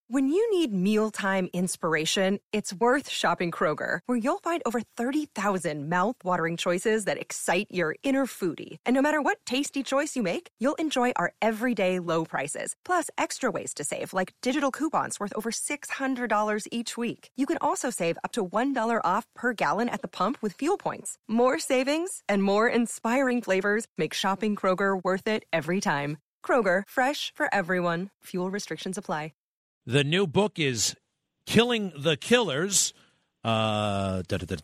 When you need mealtime inspiration, it's worth shopping Kroger, where you'll find over 30,000 mouth-watering choices that excite your inner foodie. And no matter what tasty choice you make, you'll enjoy our everyday low prices, plus extra ways to save, like digital coupons worth over $600 each week. You can also save up to $1 off per gallon at the pump with fuel points. More savings and more inspiring flavors make shopping Kroger worth it every time. Kroger, fresh for everyone. Fuel restrictions apply. The new book is Killing the Killers. Killing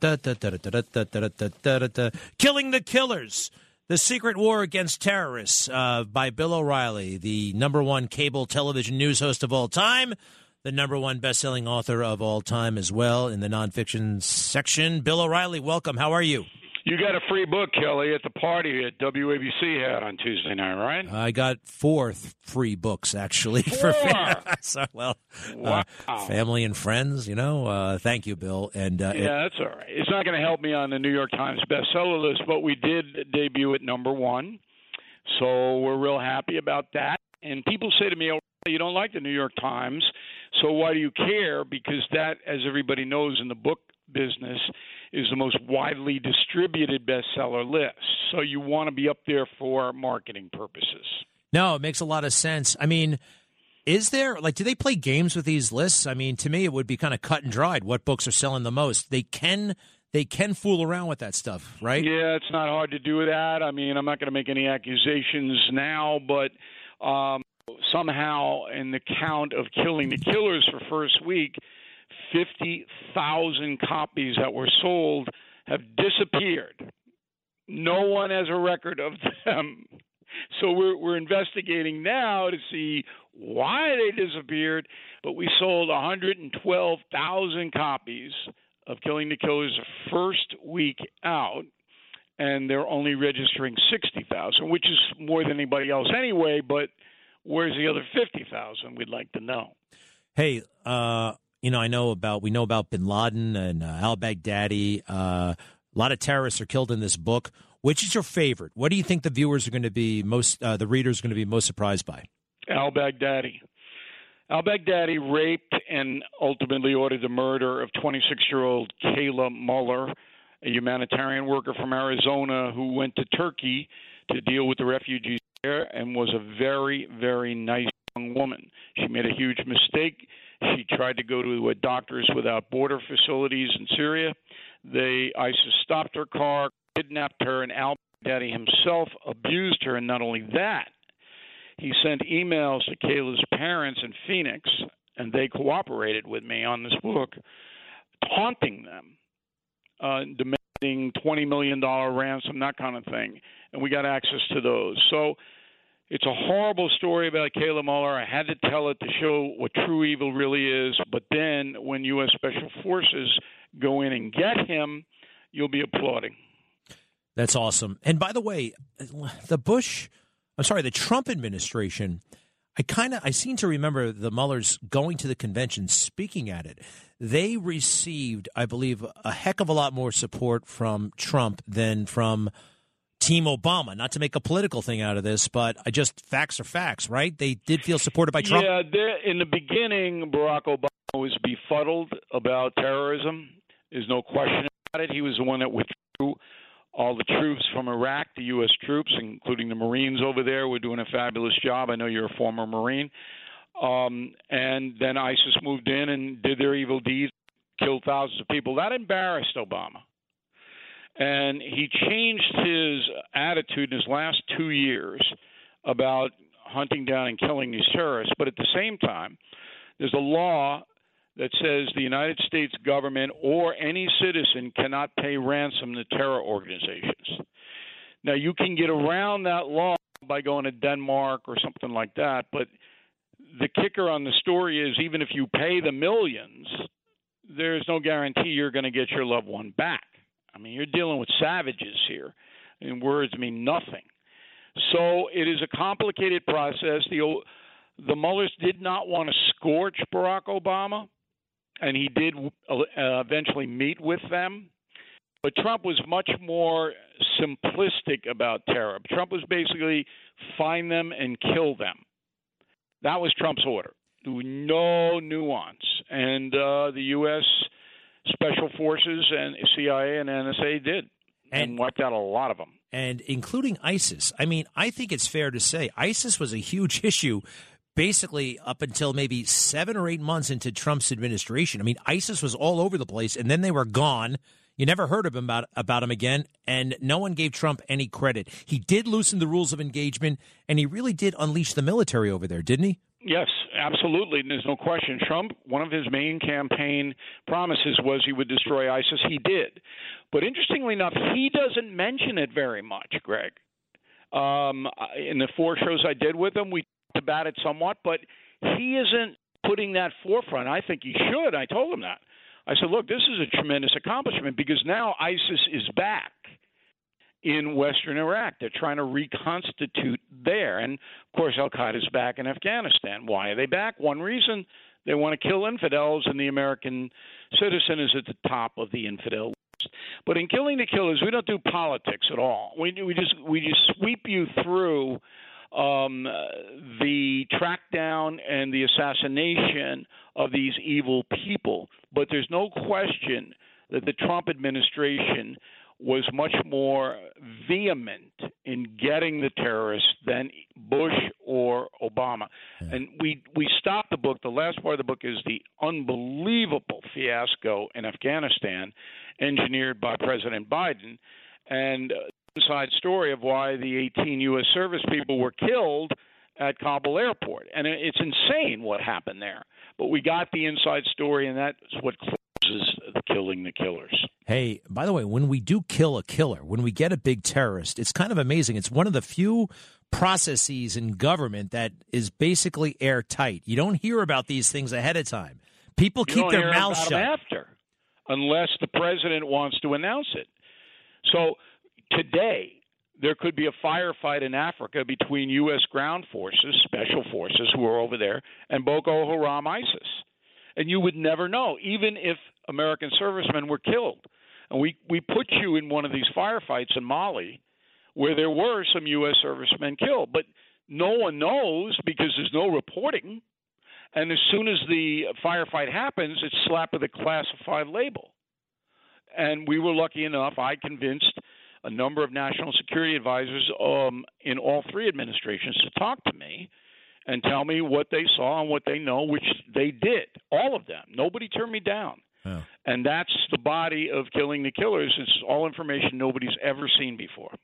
the Killers, The Secret War Against Terrorists by Bill O'Reilly, the #1 cable television news host of all time, the #1 best-selling author of all time as well in the nonfiction section. Bill O'Reilly, welcome. How are you? You got a free book, Kelly, at the party at WABC had on Tuesday night, right? I got 4 free books, actually. 4? So, well, wow. Family and friends, you know. Thank you, Bill. And yeah, that's all right. It's not going to help me on the New York Times bestseller list, but we did debut at #1. So we're real happy about that. And people say to me, oh, you don't like the New York Times, so why do you care? Because that, as everybody knows in the book business, is the most widely distributed bestseller list. So you want to be up there for marketing purposes. No, it makes a lot of sense. I mean, is there, do they play games with these lists? I mean, to me, it would be kind of cut and dried what books are selling the most. They can fool around with that stuff, right? Yeah, it's not hard to do that. I mean, I'm not going to make any accusations now, but somehow in the count of Killing the Killers for first week, 50,000 copies that were sold have disappeared. No one has a record of them. So we're investigating now to see why they disappeared, but we sold 112,000 copies of Killing the Killers the first week out, and they're only registering 60,000, which is more than anybody else anyway, but where's the other 50,000? We'd like to know. Hey, we know about bin Laden and al-Baghdadi. A lot of terrorists are killed in this book. Which is your favorite? What do you think the viewers are going to be the readers are going to be most surprised by? Al-Baghdadi. Al-Baghdadi raped and ultimately ordered the murder of 26-year-old Kayla Mueller, a humanitarian worker from Arizona who went to Turkey to deal with the refugees there and was a very, very nice young woman. She made a huge mistake. She tried to go to a Doctors Without Border facilities in Syria. ISIS stopped her car, kidnapped her, and al-Baghdadi himself abused her. And not only that, he sent emails to Kayla's parents in Phoenix, and they cooperated with me on this book, taunting them, demanding $20 million ransom, that kind of thing. And we got access to those. So it's a horrible story about Kayla Mueller. I had to tell it to show what true evil really is. But then when U.S. Special Forces go in and get him, you'll be applauding. That's awesome. And by the way, the Trump administration, I seem to remember the Muellers going to the convention, speaking at it. They received, I believe, a heck of a lot more support from Trump than from Team Obama. Not to make a political thing out of this, but facts are facts, right? They did feel supported by Trump. Yeah, in the beginning, Barack Obama was befuddled about terrorism. There's no question about it. He was the one that withdrew all the troops from Iraq, the U.S. troops, including the Marines over there, were doing a fabulous job. I know you're a former Marine. And then ISIS moved in and did their evil deeds, killed thousands of people. That embarrassed Obama. And he changed his attitude in his last 2 years about hunting down and killing these terrorists. But at the same time, there's a law that says the United States government or any citizen cannot pay ransom to terror organizations. Now, you can get around that law by going to Denmark or something like that, but the kicker on the story is even if you pay the millions, there's no guarantee you're going to get your loved one back. I mean, you're dealing with savages here, and words mean nothing. So it is a complicated process. The Muellers did not want to scorch Barack Obama, and he did eventually meet with them. But Trump was much more simplistic about terror. Trump was basically find them and kill them. That was Trump's order. No nuance. And the U.S. Special Forces and CIA and NSA did and wiped out a lot of them. And including ISIS. I mean, I think it's fair to say ISIS was a huge issue basically up until maybe 7 or 8 months into Trump's administration. I mean, ISIS was all over the place, and then they were gone. You never heard of him about him again, and no one gave Trump any credit. He did loosen the rules of engagement, and he really did unleash the military over there, didn't he? Yes, absolutely. There's no question. Trump, one of his main campaign promises was he would destroy ISIS. He did. But interestingly enough, he doesn't mention it very much, Greg. In the 4 shows I did with him, we talked about it somewhat, but he isn't putting that forefront. I think he should. I told him that. I said, look, this is a tremendous accomplishment because now ISIS is back in western Iraq. They're trying to reconstitute there. And, of course, al-Qaeda's back in Afghanistan. Why are they back? One reason, they want to kill infidels, and the American citizen is at the top of the infidel list. But in Killing the Killers, we don't do politics at all. We just sweep you through the trackdown and the assassination of these evil people. But there's no question that the Trump administration was much more vehement in getting the terrorists than Bush or Obama. Yeah. And we stopped the book. The last part of the book is the unbelievable fiasco in Afghanistan engineered by President Biden, and inside story of why the 18 U.S. service people were killed at Kabul airport. And it's insane what happened there. But we got the inside story, and that's what closes Killing the Killers. Hey, by the way, when we do kill a killer, when we get a big terrorist, it's kind of amazing. It's one of the few processes in government that is basically airtight. You don't hear about these things ahead of time. People keep their mouths shut. After, unless the president wants to announce it. So today, there could be a firefight in Africa between U.S. ground forces, special forces who are over there, and Boko Haram ISIS. And you would never know, even if American servicemen were killed. And we put you in one of these firefights in Mali where there were some U.S. servicemen killed. But no one knows because there's no reporting. And as soon as the firefight happens, it's slapped with a classified label. And we were lucky enough, I convinced a number of national security advisors in all 3 administrations to talk to me and tell me what they saw and what they know, which they did, all of them. Nobody turned me down. Oh. And that's the body of Killing the Killers. It's all information nobody's ever seen before.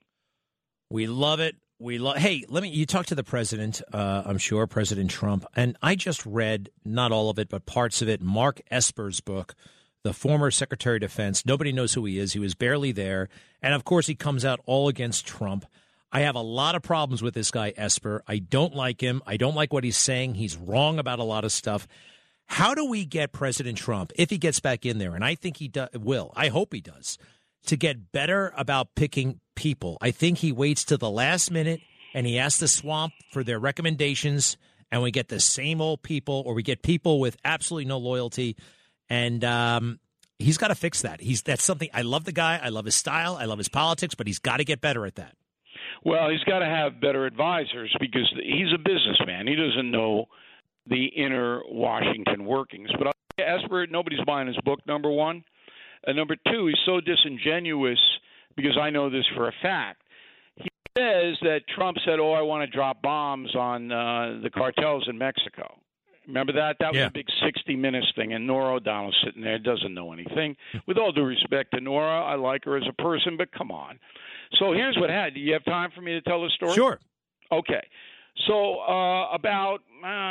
We love it. Hey, you talked to the president, I'm sure, President Trump, and I just read, not all of it, but parts of it, Mark Esper's book, the former Secretary of Defense. Nobody knows who he is. He was barely there. And, of course, he comes out all against Trump. I have a lot of problems with this guy, Esper. I don't like him. I don't like what he's saying. He's wrong about a lot of stuff. How do we get President Trump, if he gets back in there, and I think he will, I hope he does, to get better about picking people? I think he waits to the last minute, and he asks the swamp for their recommendations, and we get the same old people, or we get people with absolutely no loyalty. And he's got to fix that. That's something. I love the guy. I love his style. I love his politics, but he's got to get better at that. Well, he's got to have better advisors because he's a businessman. He doesn't know the inner Washington workings. But Esper, nobody's buying his book, number one. And number two, he's so disingenuous because I know this for a fact. He says that Trump said, I want to drop bombs on the cartels in Mexico. Remember that? That was a big 60 Minutes thing, and Norah O'Donnell's sitting there, doesn't know anything. With all due respect to Norah, I like her as a person, but come on. So here's what happened. Do you have time for me to tell the story? Sure. Okay. So about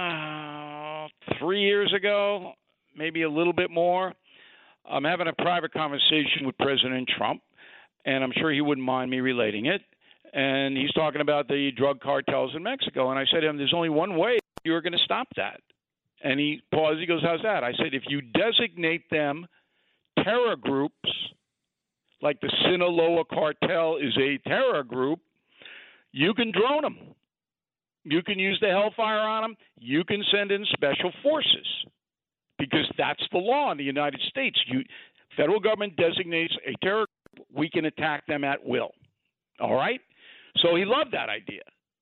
3 years ago, maybe a little bit more, I'm having a private conversation with President Trump, and I'm sure he wouldn't mind me relating it. And he's talking about the drug cartels in Mexico. And I said to him, there's only one way you're going to stop that. And he paused. He goes, how's that? I said, if you designate them terror groups, like the Sinaloa cartel is a terror group, you can drone them. You can use the hellfire on them. You can send in special forces because that's the law in the United States. Federal government designates a terror group. We can attack them at will. All right? So he loved that idea.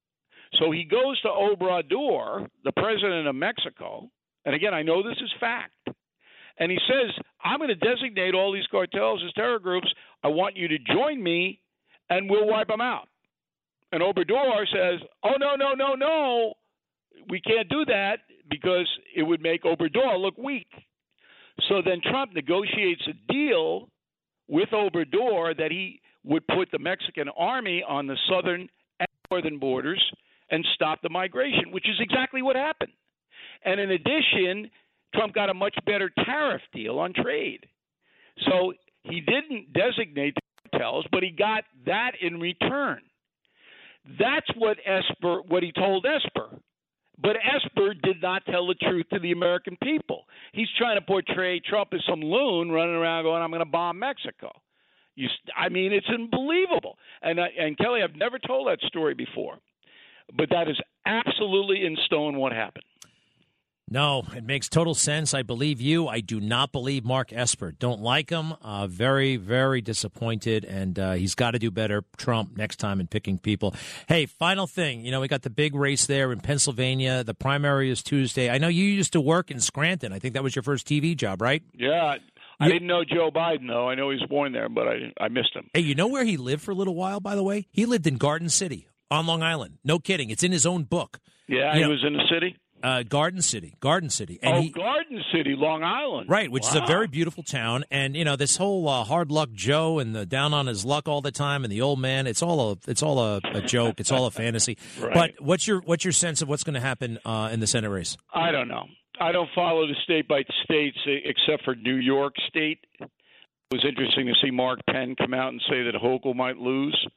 So he goes to Obrador, the president of Mexico, and again, I know this is fact, and he says, I'm going to designate all these cartels as terror groups. I want you to join me, and we'll wipe them out. And Obrador says, oh, no, we can't do that because it would make Obrador look weak. So then Trump negotiates a deal with Obrador that he would put the Mexican army on the southern and northern borders and stop the migration, which is exactly what happened. And in addition, Trump got a much better tariff deal on trade. So he didn't designate the cartels, but he got that in return. That's what he told Esper. But Esper did not tell the truth to the American people. He's trying to portray Trump as some loon running around going, I'm going to bomb Mexico. It's unbelievable. And Kelly, I've never told that story before. But that is absolutely in stone what happened. No, it makes total sense. I believe you. I do not believe Mark Esper. Don't like him. Very, very disappointed, and he's got to do better, Trump, next time in picking people. Hey, final thing. We got the big race there in Pennsylvania. The primary is Tuesday. I know you used to work in Scranton. I think that was your first TV job, right? Yeah. I didn't know Joe Biden, though. I know he was born there, but I missed him. Hey, you know where he lived for a little while, by the way? He lived in Garden City on Long Island. No kidding. It's in his own book. Yeah, he was in the city? Garden City. Garden City, Long Island. Right, which is a very beautiful town. And, this whole hard luck Joe and the down on his luck all the time and the old man, it's all a joke. It's all a fantasy. Right. But what's your sense of what's going to happen in the Senate race? I don't know. I don't follow the state by states except for New York State. It was interesting to see Mark Penn come out and say that Hochul might lose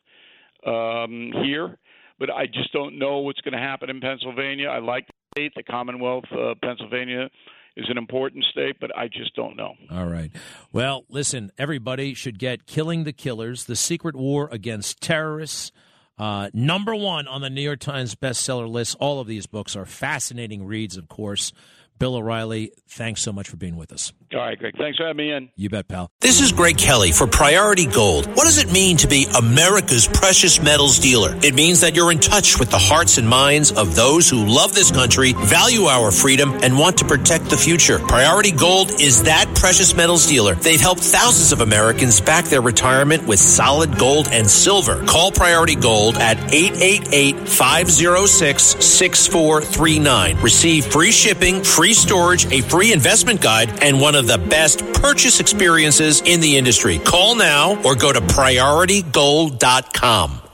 here. But I just don't know what's going to happen in Pennsylvania. I like the state. The Commonwealth of Pennsylvania is an important state, but I just don't know. All right. Well, listen, everybody should get Killing the Killers, The Secret War Against Terrorists. Number one on the New York Times bestseller list. All of these books are fascinating reads, of course. Bill O'Reilly, thanks so much for being with us. All right, Greg. Thanks for having me in. You bet, pal. This is Greg Kelly for Priority Gold. What does it mean to be America's precious metals dealer? It means that you're in touch with the hearts and minds of those who love this country, value our freedom, and want to protect the future. Priority Gold is that precious metals dealer. They've helped thousands of Americans back their retirement with solid gold and silver. Call Priority Gold at 888-506-6439. Receive free shipping, free storage, a free investment guide, and one of the best purchase experiences in the industry. Call now or go to PriorityGold.com.